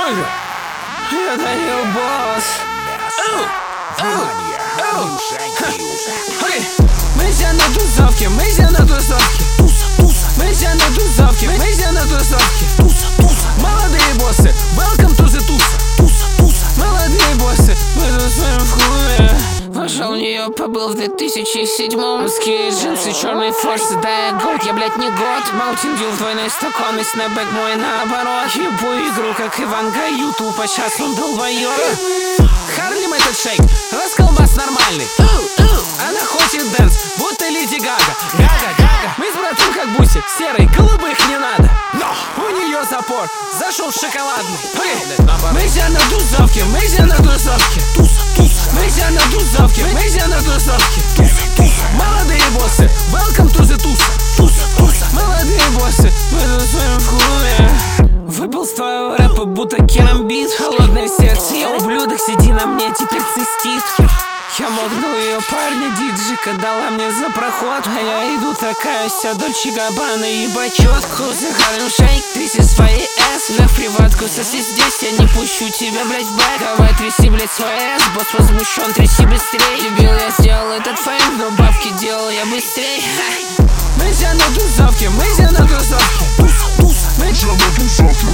Что это? Это не босс. Мы все на тусовке, мы все на тусовке. Мы все на тусовке, мы все на тусовке. Молодые боссы, welcome to the туса. Молодые боссы, мы тусуем в клубе. Пошел в нее, побыл в 2007-м. Узкие джинсы, черные форсы, да я год, я блять не год. Mountain Dew в двойной стакан и снэпбэк мой наоборот. Ебу игру, как Иван Гаю, тупо сейчас он долбоёб. Харлим этот шейк, расколбас нормальный. Она хочет дэнс, будто Леди Гага. Гага. Мы с братом как буси, серый, голубых не надо. У нее запор, зашел в шоколадный. Мы все на тусовке, мы все на тусовке. Мы все на тусовке, мы все на тусовке. Молодые боссы, welcome to the туса. Молодые боссы, мы тусуем в клубе. Выпал с твоего рэпа, будто керамбит. Холодное сердце, я ублюдок, сиди на мне, теперь цистит. Я моргнул ее парня, диджика дала мне за проход. А я иду такая вся Дольче Габбана, ебать четко. Захарим шейк, тряси свои эс. На приватку соси здесь, я не пущу тебя, блять, в бэк. Давай тряси, блять, свой эс. Босс возмущен, тряси быстрей. Любил я, сделал этот фейм, но бабки делал я быстрей. Мы все на тусовке, мы все на тусовке. Мы все на тусовке.